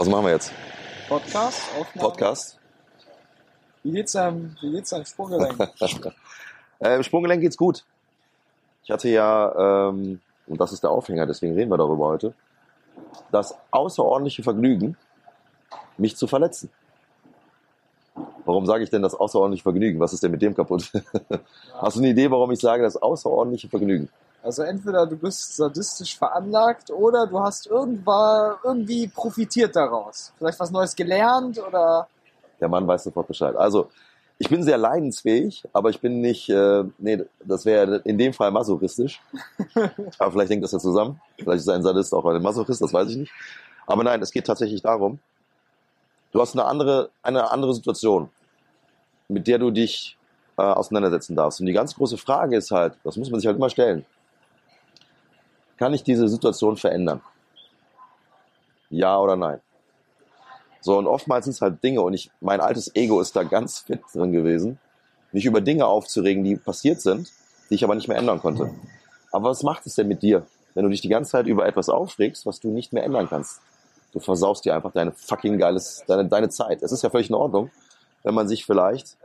Was machen wir jetzt? Podcast? Aufnahme? Podcast? Wie geht's deinem Sprunggelenk? Im Sprunggelenk geht's gut. Ich hatte ja, und das ist der Aufhänger, deswegen reden wir darüber heute, das außerordentliche Vergnügen, mich zu verletzen. Warum sage ich denn das außerordentliche Vergnügen? Was ist denn mit dem kaputt? Hast du eine Idee, warum ich sage das außerordentliche Vergnügen? Also entweder du bist sadistisch veranlagt oder du hast irgendwie profitiert daraus. Vielleicht was Neues gelernt oder... Der Mann weiß sofort Bescheid. Also, ich bin sehr leidensfähig, aber ich bin nicht, das wäre in dem Fall masochistisch. Aber vielleicht hängt das ja zusammen. Vielleicht ist ein Sadist auch ein Masochist, das weiß ich nicht. Aber nein, es geht tatsächlich darum, du hast eine andere Situation, mit der du dich auseinandersetzen darfst. Und die ganz große Frage ist halt, das muss man sich halt immer stellen, kann ich diese Situation verändern? Ja oder nein? So, und oftmals sind es halt Dinge, und mein altes Ego ist da ganz fit drin gewesen, mich über Dinge aufzuregen, die passiert sind, die ich aber nicht mehr ändern konnte. Aber was macht es denn mit dir, wenn du dich die ganze Zeit über etwas aufregst, was du nicht mehr ändern kannst? Du versaust dir einfach deine Zeit. Es ist ja völlig in Ordnung, wenn man sich vielleicht,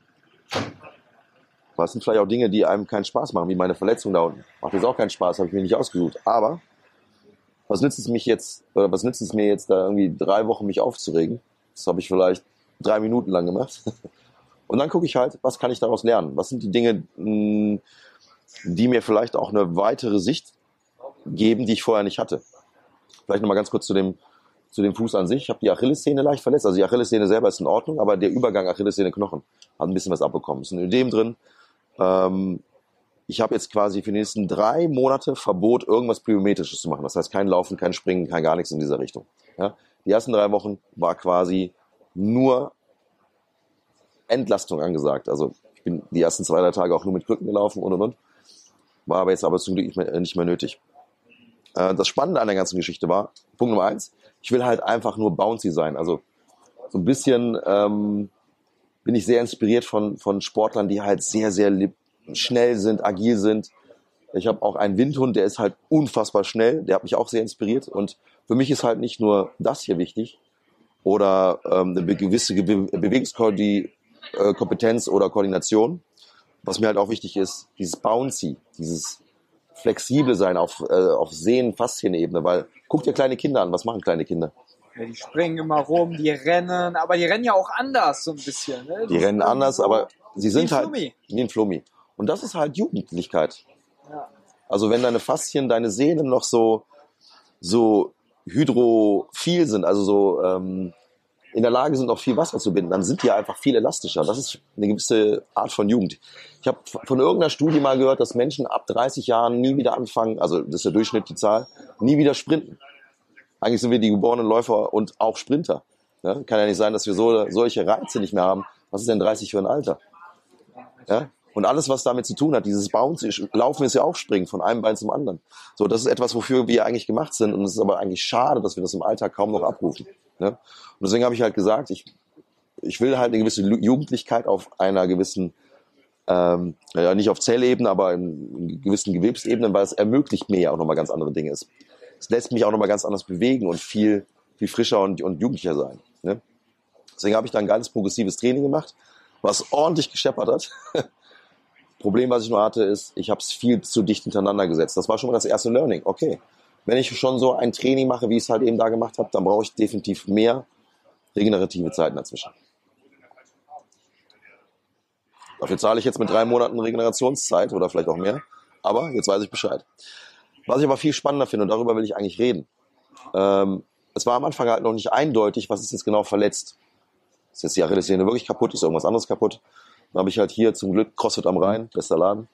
was sind vielleicht auch Dinge, die einem keinen Spaß machen, wie meine Verletzung da unten. Macht jetzt auch keinen Spaß, habe ich mir nicht ausgesucht. Aber was nützt es mir jetzt da irgendwie 3 Wochen mich aufzuregen? Das habe ich vielleicht 3 Minuten lang gemacht. Und dann gucke ich halt, was kann ich daraus lernen? Was sind die Dinge, die mir vielleicht auch eine weitere Sicht geben, die ich vorher nicht hatte? Vielleicht nochmal ganz kurz zu dem Fuß an sich. Ich habe die Achillessehne leicht verletzt. Also die Achillessehne selber ist in Ordnung, aber der Übergang Achillessehne-Knochen hat ein bisschen was abbekommen. Es ist ein Ödem drin. Ich habe jetzt quasi für die nächsten 3 Monate Verbot, irgendwas Plyometrisches zu machen. Das heißt, kein Laufen, kein Springen, kein gar nichts in dieser Richtung. Ja? Die ersten 3 Wochen war quasi nur Entlastung angesagt. Also ich bin die ersten 2, 3 Tage auch nur mit Krücken gelaufen und. War aber jetzt zum Glück nicht mehr nötig. Das Spannende an der ganzen Geschichte war, Punkt Nummer 1, ich will halt einfach nur bouncy sein. Also so ein bisschen bin ich sehr inspiriert von Sportlern, die halt sehr, sehr schnell sind, agil sind. Ich habe auch einen Windhund, der ist halt unfassbar schnell. Der hat mich auch sehr inspiriert. Und für mich ist halt nicht nur das hier wichtig oder eine gewisse Bewegungskompetenz oder Koordination. Was mir halt auch wichtig ist, dieses Bouncy, dieses flexible sein auf Sehnen-Faszienebene. Weil guck dir kleine Kinder an. Was machen kleine Kinder? Ja, die springen immer rum, die rennen. Aber die rennen ja auch anders so ein bisschen. Ne? Die rennen anders, aber sie sind halt wie ein Flummi. Und das ist halt Jugendlichkeit. Ja. Also wenn deine Faszien, deine Sehnen noch so hydrophil sind, also so in der Lage sind, auch viel Wasser zu binden, dann sind die einfach viel elastischer. Das ist eine gewisse Art von Jugend. Ich habe von irgendeiner Studie mal gehört, dass Menschen ab 30 Jahren nie wieder anfangen, also das ist der Durchschnitt, die Zahl, nie wieder sprinten. Eigentlich sind wir die geborenen Läufer und auch Sprinter. Ja? Kann ja nicht sein, dass wir solche Reize nicht mehr haben. Was ist denn 30 für ein Alter? Ja? Und alles, was damit zu tun hat, dieses Bounce, Laufen ist ja auch Springen von einem Bein zum anderen. So, das ist etwas, wofür wir eigentlich gemacht sind. Und es ist aber eigentlich schade, dass wir das im Alltag kaum noch abrufen. Ne? Und deswegen habe ich halt gesagt, ich will halt eine gewisse Jugendlichkeit auf einer gewissen, nicht auf Zellebene, aber in gewissen Gewebsebenen, weil es ermöglicht mir ja auch nochmal ganz andere Dinge. Es lässt mich auch nochmal ganz anders bewegen und viel, viel frischer und jugendlicher sein. Ne? Deswegen habe ich da ein geiles progressives Training gemacht, was ordentlich gescheppert hat. Problem, was ich nur hatte, ist, ich habe es viel zu dicht hintereinander gesetzt. Das war schon mal das erste Learning. Okay, wenn ich schon so ein Training mache, wie ich es halt eben da gemacht habe, dann brauche ich definitiv mehr regenerative Zeiten dazwischen. Dafür zahle ich jetzt mit 3 Monaten Regenerationszeit oder vielleicht auch mehr. Aber jetzt weiß ich Bescheid. Was ich aber viel spannender finde, und darüber will ich eigentlich reden. Es war am Anfang halt noch nicht eindeutig, was ist jetzt genau verletzt. Ist jetzt die Achillessehne wirklich kaputt? Ist irgendwas anderes kaputt? Dann habe ich halt hier zum Glück CrossFit am Rhein, bester Laden,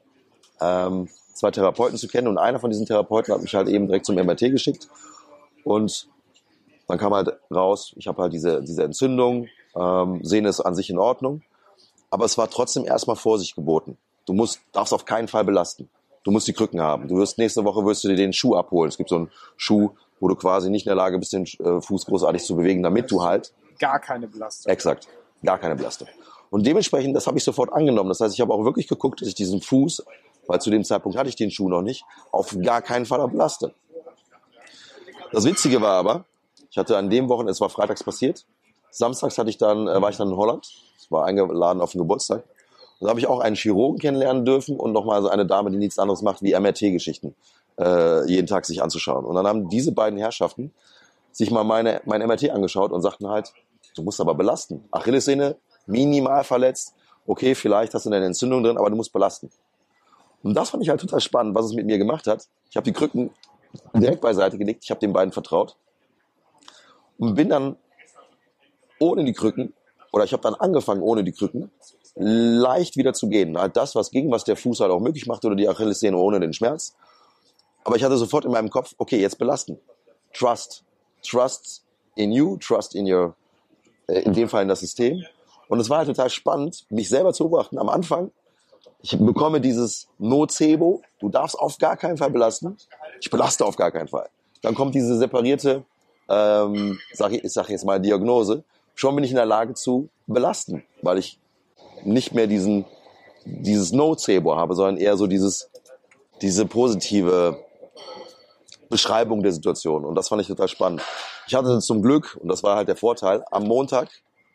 2 Therapeuten zu kennen. Und einer von diesen Therapeuten hat mich halt eben direkt zum MRT geschickt. Und dann kam halt raus, ich habe halt diese Entzündung, Sehne ist an sich in Ordnung. Aber es war trotzdem erstmal Vorsicht geboten. Du darfst auf keinen Fall belasten. Du musst die Krücken haben. Nächste Woche wirst du dir den Schuh abholen. Es gibt so einen Schuh, wo du quasi nicht in der Lage bist, den Fuß großartig zu bewegen, damit du halt... Gar keine Belastung. Exakt, gar keine Belastung. Und dementsprechend, das habe ich sofort angenommen. Das heißt, ich habe auch wirklich geguckt, dass ich diesen Fuß, weil zu dem Zeitpunkt hatte ich den Schuh noch nicht, auf gar keinen Fall belaste. Das Witzige war aber, Ich hatte an dem Wochenende, es war freitags passiert, samstags war ich dann in Holland, ich war eingeladen auf den Geburtstag. Und da habe ich auch einen Chirurgen kennenlernen dürfen und nochmal so eine Dame, die nichts anderes macht, wie MRT-Geschichten jeden Tag sich anzuschauen. Und dann haben diese beiden Herrschaften sich mal mein MRT angeschaut und sagten halt, du musst aber belasten. Achillessehne, minimal verletzt, okay, vielleicht hast du eine Entzündung drin, aber du musst belasten. Und das fand ich halt total spannend, was es mit mir gemacht hat. Ich habe die Krücken direkt beiseite gelegt, ich habe den beiden vertraut und bin dann ohne die Krücken, oder ich habe dann angefangen ohne die Krücken, leicht wieder zu gehen. Halt das, was ging, was der Fuß halt auch möglich macht oder die Achillessehne ohne den Schmerz. Aber ich hatte sofort in meinem Kopf, okay, jetzt belasten. Trust in you, trust in your, in dem Fall in das System. Und es war halt total spannend, mich selber zu beobachten. Am Anfang, ich bekomme dieses Nocebo, du darfst auf gar keinen Fall belasten. Ich belaste auf gar keinen Fall. Dann kommt diese separierte, ich sag jetzt mal Diagnose. Schon bin ich in der Lage zu belasten, weil ich nicht mehr dieses Nocebo habe, sondern eher so diese positive Beschreibung der Situation. Und das fand ich total spannend. Ich hatte zum Glück, und das war halt der Vorteil, am Montag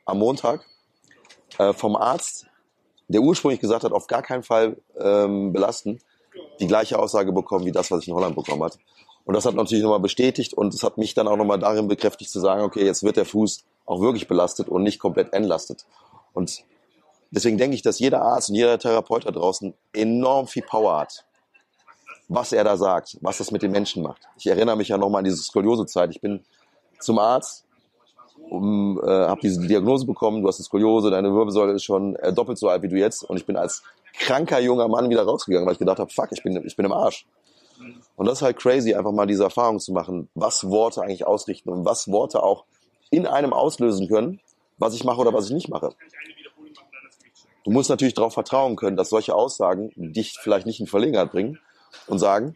vom Arzt, der ursprünglich gesagt hat, auf gar keinen Fall belasten, die gleiche Aussage bekommen wie das, was ich in Holland bekommen hatte. Und das hat natürlich nochmal bestätigt und es hat mich dann auch nochmal darin bekräftigt zu sagen, okay, jetzt wird der Fuß auch wirklich belastet und nicht komplett entlastet. Und deswegen denke ich, dass jeder Arzt und jeder Therapeut da draußen enorm viel Power hat. Was er da sagt, was das mit den Menschen macht. Ich erinnere mich ja nochmal an diese Skoliose-Zeit. Ich bin zum Arzt, habe diese Diagnose bekommen, du hast eine Skoliose, deine Wirbelsäule ist schon doppelt so alt wie du jetzt. Und ich bin als kranker junger Mann wieder rausgegangen, weil ich gedacht habe, fuck, ich bin im Arsch. Und das ist halt crazy, einfach mal diese Erfahrung zu machen, was Worte eigentlich ausrichten und was Worte auch in einem auslösen können, was ich mache oder was ich nicht mache. Du musst natürlich darauf vertrauen können, dass solche Aussagen dich vielleicht nicht in Verlegenheit bringen und sagen,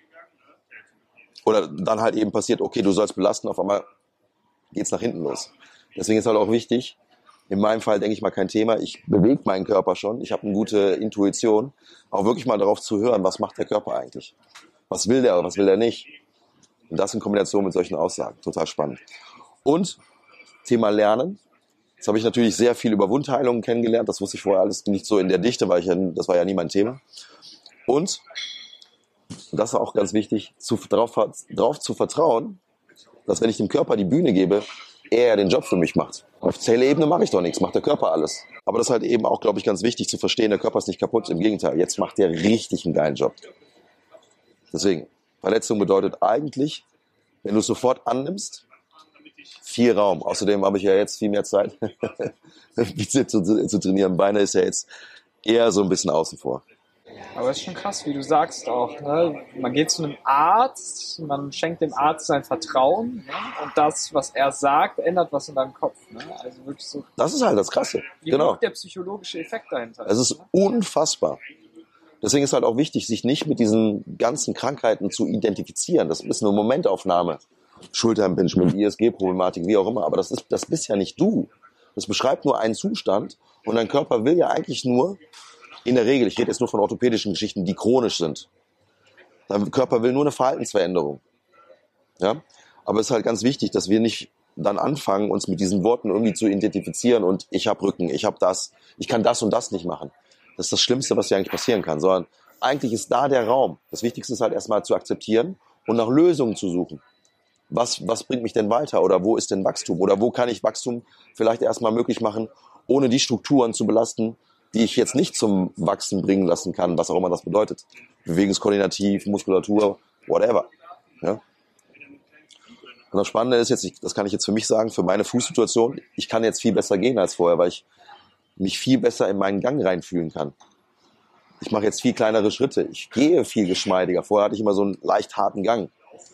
oder dann halt eben passiert, okay, du sollst belasten, auf einmal geht's nach hinten los. Deswegen ist halt auch wichtig, in meinem Fall denke ich mal kein Thema, ich bewege meinen Körper schon, ich habe eine gute Intuition, auch wirklich mal darauf zu hören, was macht der Körper eigentlich? Was will der oder was will der nicht? Und das in Kombination mit solchen Aussagen, total spannend. Und Thema Lernen. Jetzt habe ich natürlich sehr viel über Wundheilungen kennengelernt. Das wusste ich vorher alles nicht so in der Dichte, das war ja nie mein Thema. Und das ist auch ganz wichtig, darauf zu vertrauen, dass wenn ich dem Körper die Bühne gebe, er den Job für mich macht. Auf Zellebene mache ich doch nichts, macht der Körper alles. Aber das ist halt eben auch, glaube ich, ganz wichtig zu verstehen, der Körper ist nicht kaputt, im Gegenteil, jetzt macht der richtig einen geilen Job. Deswegen, Verletzung bedeutet eigentlich, wenn du es sofort annimmst, viel Raum. Außerdem habe ich ja jetzt viel mehr Zeit, Bizeps zu trainieren. Beine ist ja jetzt eher so ein bisschen außen vor. Aber es ist schon krass, wie du sagst auch. Ne? Man geht zu einem Arzt, man schenkt dem Arzt sein Vertrauen, ne? Und das, was er sagt, ändert was in deinem Kopf. Ne? Also wirklich so. Das ist halt das Krasse. Wie Genau. hoch der psychologische Effekt dahinter Es ist unfassbar. Deswegen ist halt auch wichtig, sich nicht mit diesen ganzen Krankheiten zu identifizieren. Das ist eine Momentaufnahme. Schulterimpingement, ISG-Problematik, wie auch immer. Aber das bist ja nicht du. Das beschreibt nur einen Zustand. Und dein Körper will ja eigentlich nur, in der Regel, ich rede jetzt nur von orthopädischen Geschichten, die chronisch sind. Dein Körper will nur eine Verhaltensveränderung. Ja? Aber es ist halt ganz wichtig, dass wir nicht dann anfangen, uns mit diesen Worten irgendwie zu identifizieren und ich habe Rücken, ich habe das, ich kann das und das nicht machen. Das ist das Schlimmste, was dir eigentlich passieren kann. Sondern eigentlich ist da der Raum. Das Wichtigste ist halt erstmal zu akzeptieren und nach Lösungen zu suchen. Was bringt mich denn weiter? Oder wo ist denn Wachstum? Oder wo kann ich Wachstum vielleicht erstmal möglich machen, ohne die Strukturen zu belasten, die ich jetzt nicht zum Wachsen bringen lassen kann, was auch immer das bedeutet. Bewegungskoordinativ, Muskulatur, whatever. Ja? Und das Spannende ist jetzt, das kann ich jetzt für mich sagen, für meine Fußsituation, ich kann jetzt viel besser gehen als vorher, weil ich mich viel besser in meinen Gang reinfühlen kann. Ich mache jetzt viel kleinere Schritte. Ich gehe viel geschmeidiger. Vorher hatte ich immer so einen leicht harten Gang.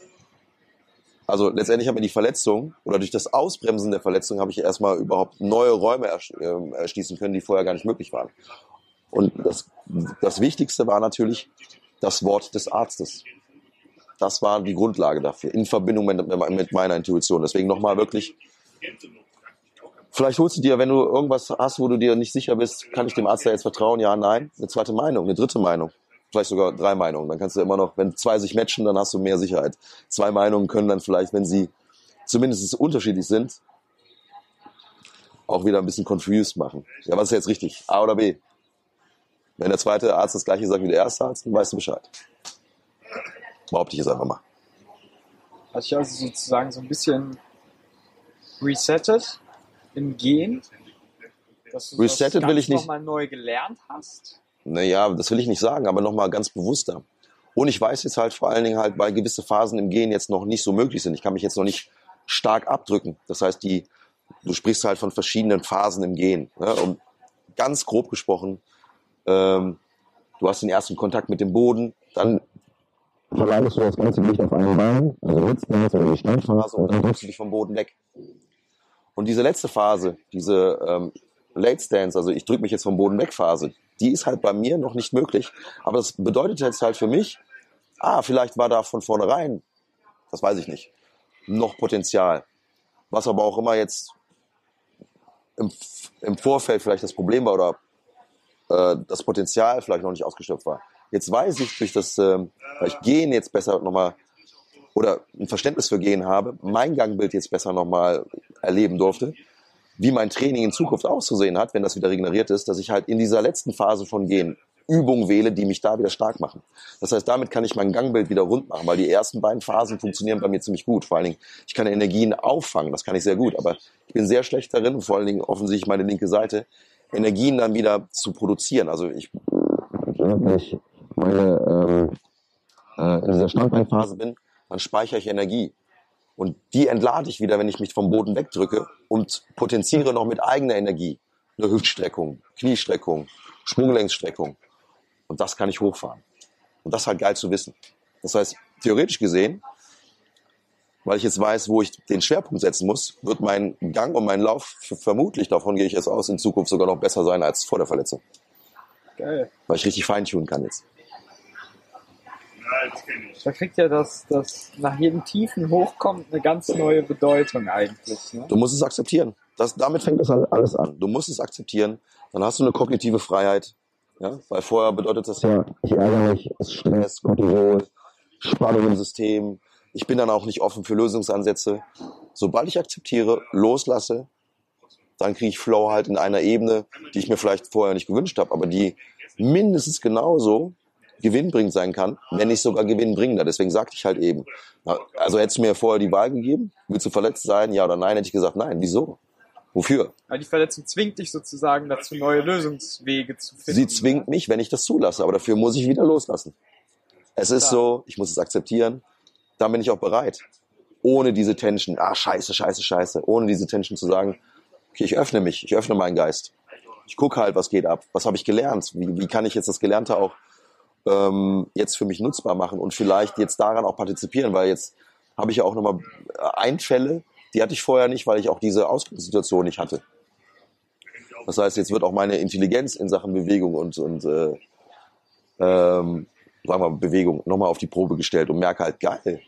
Also letztendlich habe ich die Verletzung oder durch das Ausbremsen der Verletzung habe ich erstmal überhaupt neue Räume erschließen können, die vorher gar nicht möglich waren. Und das Wichtigste war natürlich das Wort des Arztes. Das war die Grundlage dafür, in Verbindung mit meiner Intuition. Deswegen nochmal wirklich, vielleicht holst du dir, wenn du irgendwas hast, wo du dir nicht sicher bist, kann ich dem Arzt da jetzt vertrauen? Ja, nein. Eine zweite Meinung, eine dritte Meinung. Vielleicht sogar 3 Meinungen. Dann kannst du immer noch, wenn 2 sich matchen, dann hast du mehr Sicherheit. 2 Meinungen können dann vielleicht, wenn sie zumindest unterschiedlich sind, auch wieder ein bisschen confused machen. Ja, was ist jetzt richtig? A oder B? Wenn der zweite Arzt das gleiche sagt wie der erste Arzt, dann weißt du Bescheid. Behaupte ich jetzt einfach mal. Hast du also sozusagen so ein bisschen resettet im Gehen? Dass du Resettet will ich nicht. nochmal neu gelernt hast? Naja, das will ich nicht sagen, aber nochmal ganz bewusster. Und ich weiß jetzt halt vor allen Dingen halt, weil gewisse Phasen im Gehen jetzt noch nicht so möglich sind. Ich kann mich jetzt noch nicht stark abdrücken. Das heißt, du sprichst halt von verschiedenen Phasen im Gehen. Ne? Und ganz grob gesprochen, du hast den ersten Kontakt mit dem Boden, dann verlagerst du das ganze Gewicht auf einen Bein, also Sitzphase oder die Standphase, und dann drückst du dich vom Boden weg. Und diese letzte Phase, diese Late Stance, also ich drücke mich jetzt vom Boden weg Phase, die ist halt bei mir noch nicht möglich. Aber das bedeutet jetzt halt für mich, vielleicht war da von vornherein, das weiß ich nicht, noch Potenzial. Was aber auch immer jetzt im Vorfeld vielleicht das Problem war oder das Potenzial vielleicht noch nicht ausgeschöpft war. Jetzt weiß ich durch das, weil ich Gehen jetzt besser nochmal oder ein Verständnis für Gehen habe, mein Gangbild jetzt besser nochmal erleben durfte, wie mein Training in Zukunft auszusehen hat, wenn das wieder regeneriert ist, dass ich halt in dieser letzten Phase von Gehen Übungen wähle, die mich da wieder stark machen. Das heißt, damit kann ich mein Gangbild wieder rund machen, weil die ersten beiden Phasen funktionieren bei mir ziemlich gut. Vor allen Dingen, ich kann Energien auffangen, das kann ich sehr gut, aber ich bin sehr schlecht darin, vor allen Dingen offensichtlich meine linke Seite, Energien dann wieder zu produzieren. Also wenn ich in dieser Standbeinphase bin, dann speichere ich Energie. Und die entlade ich wieder, wenn ich mich vom Boden wegdrücke und potenziere noch mit eigener Energie. Eine Hüftstreckung, Kniestreckung, Sprunggelenksstreckung. Und das kann ich hochfahren. Und das ist halt geil zu wissen. Das heißt, theoretisch gesehen, weil ich jetzt weiß, wo ich den Schwerpunkt setzen muss, wird mein Gang und mein Lauf vermutlich, davon gehe ich jetzt aus, in Zukunft sogar noch besser sein als vor der Verletzung. Geil. Weil ich richtig feintunen kann jetzt. Da kriegt ja das nach jedem tiefen Hochkommt eine ganz neue Bedeutung eigentlich. Ne? Du musst es akzeptieren. Damit fängt das alles an. Du musst es akzeptieren. Dann hast du eine kognitive Freiheit. Ja? Weil vorher bedeutet das ja, ich ärgere mich, es ist Stress, Cortisol, Spannung im System. Ich bin dann auch nicht offen für Lösungsansätze. Sobald ich akzeptiere, loslasse, dann kriege ich Flow halt in einer Ebene, die ich mir vielleicht vorher nicht gewünscht habe, aber die mindestens genauso gewinnbringend sein kann, wenn nicht sogar gewinnbringender. Deswegen sagte ich halt eben, also hättest du mir vorher die Wahl gegeben, willst du verletzt sein, ja oder nein, hätte ich gesagt, nein. Wieso? Wofür? Weil die Verletzung zwingt dich sozusagen dazu, neue Lösungswege zu finden. Sie zwingt mich, wenn ich das zulasse, aber dafür muss ich wieder loslassen. Es ist so, ich muss es akzeptieren, dann bin ich auch bereit. Ohne diese Tension, scheiße, ohne diese Tension zu sagen, okay, ich öffne mich, ich öffne meinen Geist. Ich gucke halt, was geht ab, was habe ich gelernt, wie kann ich jetzt das Gelernte auch jetzt für mich nutzbar machen und vielleicht jetzt daran auch partizipieren, weil jetzt habe ich ja auch nochmal Einfälle, die hatte ich vorher nicht, weil ich auch diese Ausgangssituation nicht hatte. Das heißt, jetzt wird auch meine Intelligenz in Sachen Bewegung und sagen wir Bewegung nochmal auf die Probe gestellt und merke halt, geil,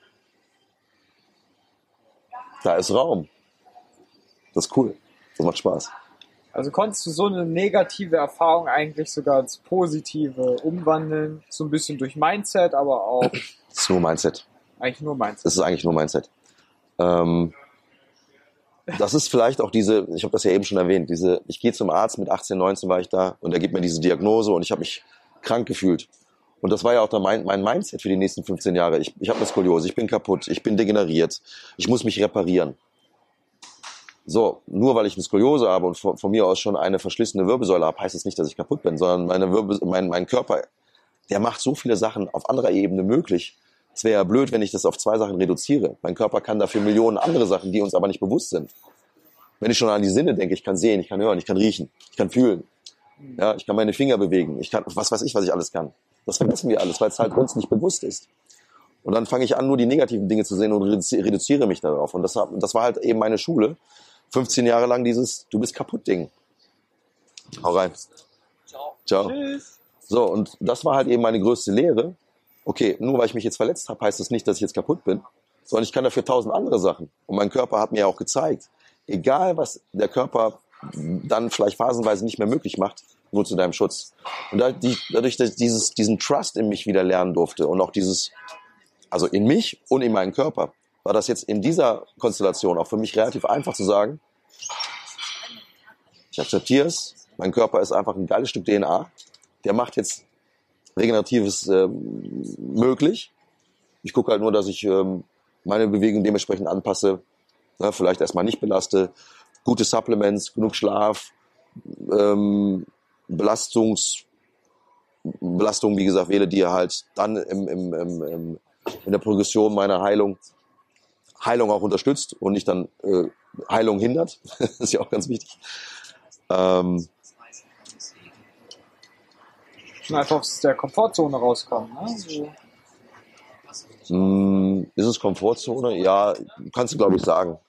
da ist Raum. Das ist cool, das macht Spaß. Also konntest du so eine negative Erfahrung eigentlich sogar ins Positive umwandeln, so ein bisschen durch Mindset, aber auch... Das ist nur Mindset. Eigentlich nur Mindset. Das ist eigentlich nur Mindset. Das ist vielleicht auch ich habe das ja eben schon erwähnt, ich gehe zum Arzt, mit 18, 19 war ich da und er gibt mir diese Diagnose und ich habe mich krank gefühlt. Und das war ja auch mein Mindset für die nächsten 15 Jahre. Ich habe eine Skoliose, ich bin kaputt, ich bin degeneriert, ich muss mich reparieren. So, nur weil ich eine Skoliose habe und von mir aus schon eine verschlissene Wirbelsäule habe, heißt es nicht, dass ich kaputt bin, sondern mein Körper, der macht so viele Sachen auf anderer Ebene möglich. Es wäre ja blöd, wenn ich das auf 2 Sachen reduziere. Mein Körper kann dafür Millionen andere Sachen, die uns aber nicht bewusst sind. Wenn ich schon an die Sinne denke, ich kann sehen, ich kann hören, ich kann riechen, ich kann fühlen. Ja, ich kann meine Finger bewegen, ich kann, was weiß ich, was ich alles kann. Das vergessen wir alles, weil es halt uns nicht bewusst ist. Und dann fange ich an, nur die negativen Dinge zu sehen und reduziere mich darauf. Und das war halt eben meine Schule. 15 Jahre lang dieses Du bist kaputt Ding. Hau rein. Ciao. Tschüss. So, und das war halt eben meine größte Lehre. Okay, nur weil ich mich jetzt verletzt habe, heißt das nicht, dass ich jetzt kaputt bin, sondern ich kann dafür 1000 andere Sachen. Und mein Körper hat mir auch gezeigt, egal was der Körper dann vielleicht phasenweise nicht mehr möglich macht, nur zu deinem Schutz. Und dadurch, dass ich diesen Trust in mich wieder lernen durfte und auch also in mich und in meinen Körper, war das jetzt in dieser Konstellation auch für mich relativ einfach zu sagen, ich akzeptiere es, mein Körper ist einfach ein geiles Stück DNA, der macht jetzt Regeneratives möglich. Ich gucke halt nur, dass ich meine Bewegung dementsprechend anpasse, vielleicht erstmal nicht belaste, gute Supplements, genug Schlaf, Belastung, wie gesagt, wähle, die halt dann in der Progression meiner Heilung auch unterstützt und nicht dann Heilung hindert. Das ist ja auch ganz wichtig. Schon einfach aus der Komfortzone rauskommen. Ne? Ist es Komfortzone? Ja, kannst du, glaube ich, sagen.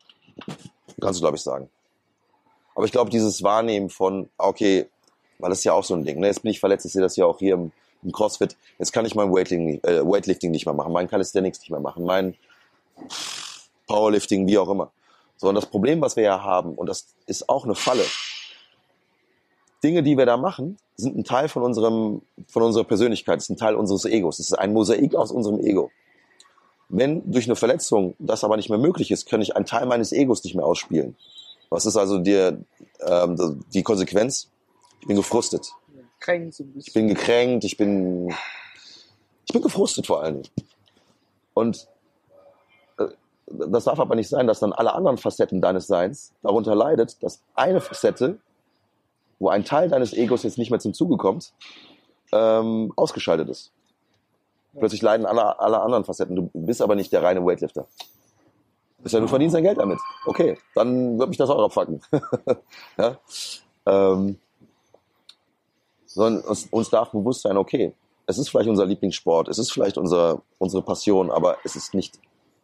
Aber ich glaube, dieses Wahrnehmen von, okay, weil das ist ja auch so ein Ding, ne? Jetzt bin ich verletzt, ich sehe das ja auch hier im CrossFit, jetzt kann ich mein Weightlifting nicht mehr machen, mein Calisthenics nicht mehr machen, mein Powerlifting, wie auch immer. So, und das Problem, was wir ja haben, und das ist auch eine Falle, Dinge, die wir da machen, sind ein Teil von unserer Persönlichkeit, das ist ein Teil unseres Egos, das ist ein Mosaik aus unserem Ego. Wenn durch eine Verletzung das aber nicht mehr möglich ist, kann ich einen Teil meines Egos nicht mehr ausspielen. Was ist also die Konsequenz? Ich bin gefrustet. Ich bin gekränkt, ich bin gefrustet vor allen Dingen. Und das darf aber nicht sein, dass dann alle anderen Facetten deines Seins darunter leidet, dass eine Facette, wo ein Teil deines Egos jetzt nicht mehr zum Zuge kommt, ausgeschaltet ist. Plötzlich leiden alle anderen Facetten. Du bist aber nicht der reine Weightlifter. Du verdienst dein Geld damit. Okay, dann wird mich das auch abfucken. Ja? Sondern uns darf bewusst sein, okay, es ist vielleicht unser Lieblingssport, es ist vielleicht unsere Passion, aber es ist nicht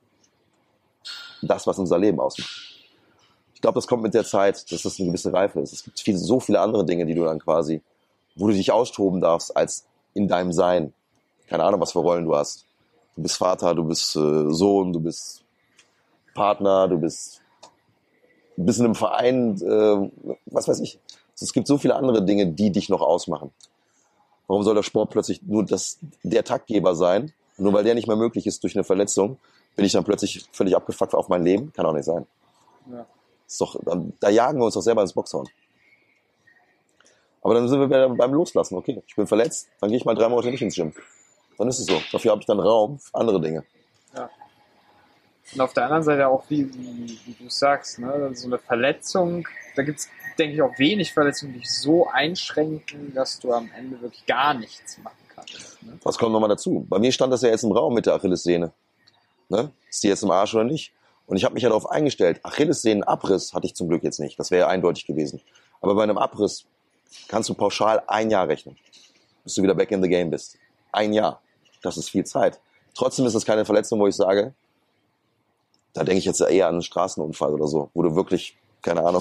das, was unser Leben ausmacht. Ich glaube, das kommt mit der Zeit, dass das eine gewisse Reife ist. Es gibt so viele andere Dinge, die du dann quasi, wo du dich austoben darfst, als in deinem Sein. Keine Ahnung, was für Rollen du hast. Du bist Vater, du bist Sohn, du bist Partner, du bist in einem Verein, was weiß ich. Es gibt so viele andere Dinge, die dich noch ausmachen. Warum soll der Sport plötzlich nur der Taktgeber sein? Nur weil der nicht mehr möglich ist durch eine Verletzung, bin ich dann plötzlich völlig abgefuckt auf mein Leben? Kann auch nicht sein. Ja. Ist doch, da jagen wir uns doch selber ins Boxhorn. Aber dann sind wir wieder beim Loslassen. Okay, ich bin verletzt, dann gehe ich mal 3 Monate nicht ins Gym. Dann ist es so. Dafür habe ich dann Raum für andere Dinge. Ja. Und auf der anderen Seite auch, wie du sagst, ne, so eine Verletzung, da gibt es, denke ich, auch wenig Verletzungen, die dich so einschränken, dass du am Ende wirklich gar nichts machen kannst. Ne? Was kommt nochmal dazu? Bei mir stand das ja jetzt im Raum mit der Achillessehne. Ne? Ist die jetzt im Arsch oder nicht? Und ich habe mich ja darauf eingestellt. Achillessehnenabriss hatte ich zum Glück jetzt nicht. Das wäre ja eindeutig gewesen. Aber bei einem Abriss kannst du pauschal 1 Jahr rechnen, bis du wieder back in the game bist. 1 Jahr. Das ist viel Zeit. Trotzdem ist das keine Verletzung, wo ich sage, da denke ich jetzt eher an einen Straßenunfall oder so, wo du wirklich, keine Ahnung,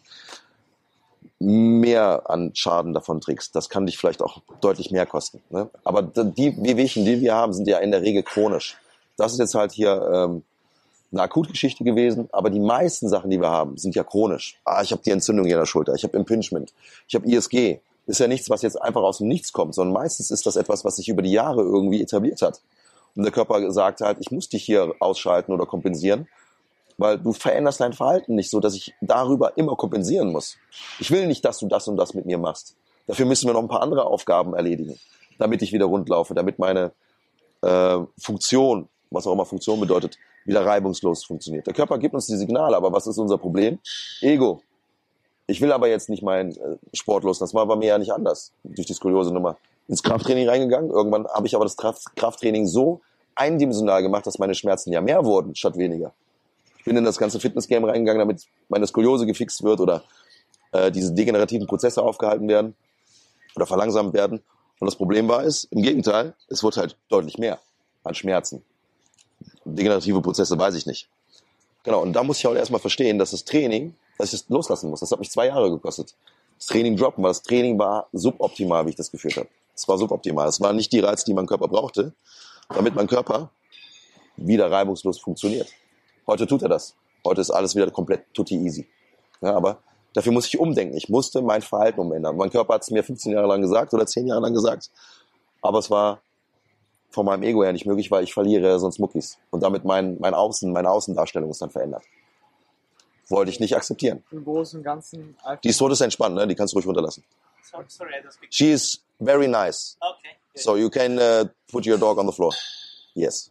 mehr an Schaden davon trägst. Das kann dich vielleicht auch deutlich mehr kosten. Ne? Aber die Wehwehchen, die wir haben, sind ja in der Regel chronisch. Das ist jetzt halt hier eine Akutgeschichte gewesen, aber die meisten Sachen, die wir haben, sind ja chronisch. Ich habe die Entzündung hier in der Schulter, ich habe Impingement, ich habe ISG. Ist ja nichts, was jetzt einfach aus dem Nichts kommt, sondern meistens ist das etwas, was sich über die Jahre irgendwie etabliert hat. Und der Körper sagt halt, ich muss dich hier ausschalten oder kompensieren, weil du veränderst dein Verhalten nicht so, dass ich darüber immer kompensieren muss. Ich will nicht, dass du das und das mit mir machst. Dafür müssen wir noch ein paar andere Aufgaben erledigen, damit ich wieder rund laufe, damit meine Funktion, was auch immer Funktion bedeutet, wieder reibungslos funktioniert. Der Körper gibt uns die Signale, aber was ist unser Problem? Ego. Ich will aber jetzt nicht meinen Sport loslassen. Das war bei mir ja nicht anders, durch die Skoliose-Nummer. Ins Krafttraining reingegangen. Irgendwann habe ich aber das Krafttraining so eindimensional gemacht, dass meine Schmerzen ja mehr wurden, statt weniger. Ich bin in das ganze Fitnessgame reingegangen, damit meine Skoliose gefixt wird oder diese degenerativen Prozesse aufgehalten werden oder verlangsamt werden. Und das Problem im Gegenteil, es wurde halt deutlich mehr an Schmerzen. Degenerative Prozesse weiß ich nicht. Genau, und da muss ich auch erstmal verstehen, dass das Training, dass ich das loslassen muss. Das hat mich 2 Jahre gekostet. Das Training droppen, weil das Training war suboptimal, wie ich das geführt habe. Es war suboptimal. Es waren nicht die Reize, die mein Körper brauchte, damit mein Körper wieder reibungslos funktioniert. Heute tut er das. Heute ist alles wieder komplett tutti easy. Ja, aber dafür muss ich umdenken. Ich musste mein Verhalten umändern. Mein Körper hat es mir 15 Jahre lang gesagt oder 10 Jahre lang gesagt. Aber es war von meinem Ego her nicht möglich, weil ich verliere sonst Muckis. Und damit meine Außendarstellung ist dann verändert. Wollte ich nicht akzeptieren. Im Großen und Ganzen. Die ist todesentspannt, ne? Die kannst du ruhig runterlassen. Sorry, I don't speak. She is very nice. Okay. Good. So you can put your dog on the floor. Yes.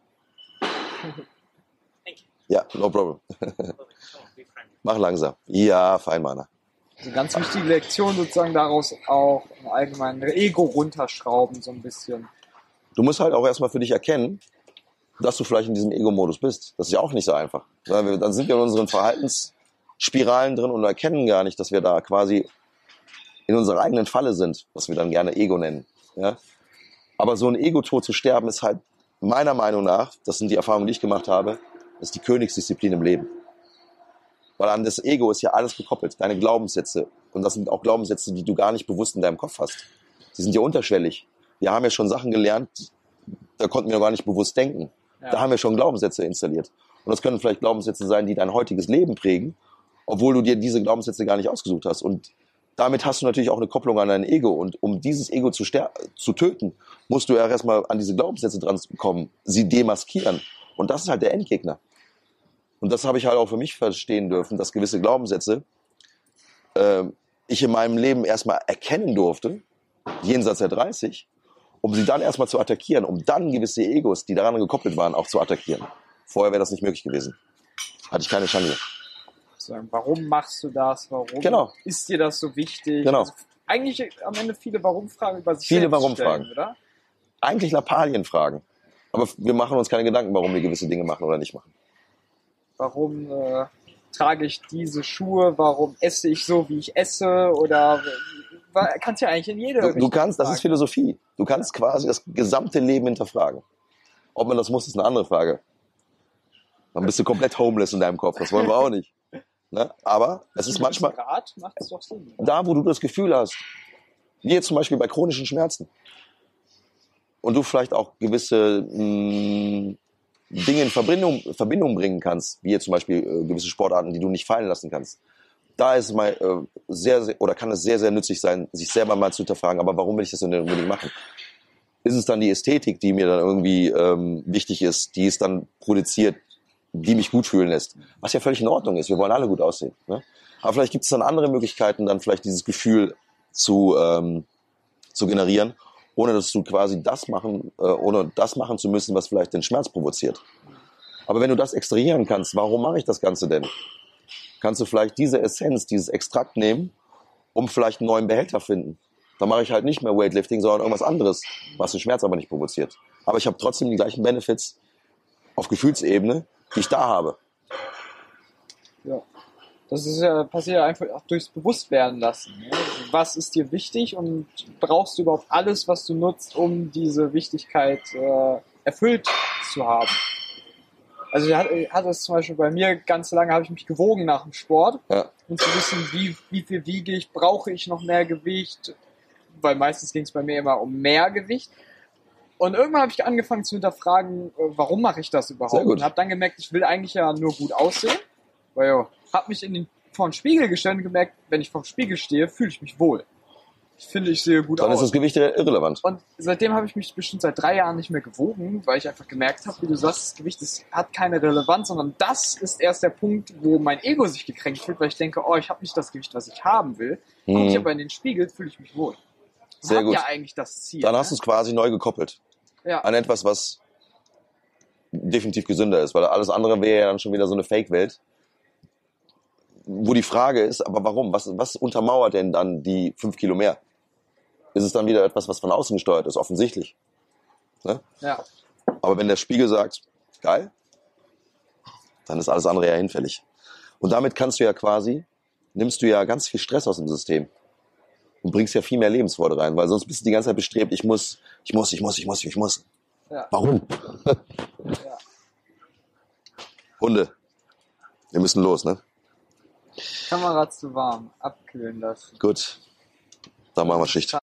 Thank you. Ja, no problem. Perfect. Oh, be friendly. Mach langsam. Ja, Feinmana. Also ganz wichtige Lektion sozusagen daraus auch im Allgemeinen Ego runterschrauben, so ein bisschen. Du musst halt auch erstmal für dich erkennen, dass du vielleicht in diesem Ego-Modus bist. Das ist ja auch nicht so einfach. Weil dann sind wir in unseren Verhaltensspiralen drin und erkennen gar nicht, dass wir da quasi in unserer eigenen Falle sind, was wir dann gerne Ego nennen. Ja? Aber so ein Ego-Tod zu sterben ist halt meiner Meinung nach, das sind die Erfahrungen, die ich gemacht habe, ist die Königsdisziplin im Leben. Weil an das Ego ist ja alles gekoppelt, deine Glaubenssätze. Und das sind auch Glaubenssätze, die du gar nicht bewusst in deinem Kopf hast. Die sind ja unterschwellig. Wir haben ja schon Sachen gelernt, da konnten wir gar nicht bewusst denken. Ja. Da haben wir schon Glaubenssätze installiert. Und das können vielleicht Glaubenssätze sein, die dein heutiges Leben prägen, obwohl du dir diese Glaubenssätze gar nicht ausgesucht hast. Und damit hast du natürlich auch eine Kopplung an dein Ego. Und um dieses Ego zu töten, musst du ja erstmal an diese Glaubenssätze dran kommen, sie demaskieren. Und das ist halt der Endgegner. Und das habe ich halt auch für mich verstehen dürfen, dass gewisse Glaubenssätze ich in meinem Leben erstmal erkennen durfte, jenseits der 30, um sie dann erstmal zu attackieren, um dann gewisse Egos, die daran gekoppelt waren, auch zu attackieren. Vorher wäre das nicht möglich gewesen. Hatte ich keine Chance. Sagen, warum machst du das? Warum Genau. ist dir das so wichtig? Genau. Also eigentlich am Ende viele Warum-Fragen über sich Viele selbst Warum-Fragen. stellen, oder? Eigentlich Lappalienfragen. Aber wir machen uns keine Gedanken, warum wir gewisse Dinge machen oder nicht machen. Warum trage ich diese Schuhe? Warum esse ich so, wie ich esse? Oder kannst ja eigentlich in jede Du Richtung kannst, das fragen. ist Philosophie. Du kannst quasi das gesamte Leben hinterfragen. Ob man das muss, ist eine andere Frage. Dann bist du komplett homeless in deinem Kopf. Das wollen wir auch nicht. Ne? Aber es ist manchmal Grad macht es doch Sinn. da, wo du das Gefühl hast, wie jetzt zum Beispiel bei chronischen Schmerzen, und du vielleicht auch gewisse Dinge in Verbindung bringen kannst, wie jetzt zum Beispiel gewisse Sportarten, die du nicht fallen lassen kannst. Da ist es mal kann es sehr, sehr nützlich sein, sich selber mal zu hinterfragen, aber warum will ich das denn unbedingt machen? Ist es dann die Ästhetik, die mir dann irgendwie wichtig ist, die es dann produziert, die mich gut fühlen lässt? Was ja völlig in Ordnung ist, wir wollen alle gut aussehen. Ne? Aber vielleicht gibt es dann andere Möglichkeiten, dann vielleicht dieses Gefühl zu generieren, ohne dass du quasi ohne das machen zu müssen, was vielleicht den Schmerz provoziert. Aber wenn du das extrahieren kannst, warum mache ich das Ganze denn? Kannst du vielleicht diese Essenz, dieses Extrakt nehmen, um vielleicht einen neuen Behälter finden. Dann mache ich halt nicht mehr Weightlifting, sondern irgendwas anderes, was den Schmerz aber nicht provoziert. Aber ich habe trotzdem die gleichen Benefits auf Gefühlsebene, die ich da habe. Ja. Das ist ja, passiert ja einfach auch durchs Bewusstwerden lassen. Ne? Also was ist dir wichtig und brauchst du überhaupt alles, was du nutzt, um diese Wichtigkeit erfüllt zu haben? Also ich hatte es zum Beispiel bei mir, ganz lange habe ich mich gewogen nach dem Sport, Ja. um zu wissen, wie viel wiege ich, brauche ich noch mehr Gewicht, weil meistens ging es bei mir immer um mehr Gewicht. Und irgendwann habe ich angefangen zu hinterfragen, warum mache ich das Sehr überhaupt? gut. Und habe dann gemerkt, ich will eigentlich ja nur gut aussehen. Weil ja, habe mich vor den Spiegel gestellt und gemerkt, wenn ich vor dem Spiegel stehe, fühle ich mich wohl. Ich finde, ich sehe gut Dann aus. ist das Gewicht irrelevant. Und seitdem habe ich mich bestimmt seit 3 Jahren nicht mehr gewogen, weil ich einfach gemerkt habe, wie du sagst, das Gewicht hat keine Relevanz, sondern das ist erst der Punkt, wo mein Ego sich gekränkt fühlt, weil ich denke, oh, ich habe nicht das Gewicht, was ich haben will. Gucke ich aber in den Spiegel, fühle ich mich wohl. Das Sehr hat gut. ja eigentlich das Ziel. Dann hast du es quasi neu gekoppelt. Ja. An etwas, was definitiv gesünder ist, weil alles andere wäre ja dann schon wieder so eine Fake-Welt. Wo die Frage ist, aber warum? Was untermauert denn dann die 5 Kilo mehr? Ist es dann wieder etwas, was von außen gesteuert ist? Offensichtlich. Ne? Ja. Aber wenn der Spiegel sagt, geil, dann ist alles andere ja hinfällig. Und damit nimmst du ja ganz viel Stress aus dem System. Und bringst ja viel mehr Lebensfreude rein, weil sonst bist du die ganze Zeit bestrebt, ich muss. Ja. Warum? Ja. Hunde, wir müssen los, ne? Kamera zu warm, abkühlen lassen. Gut, dann machen wir Schicht.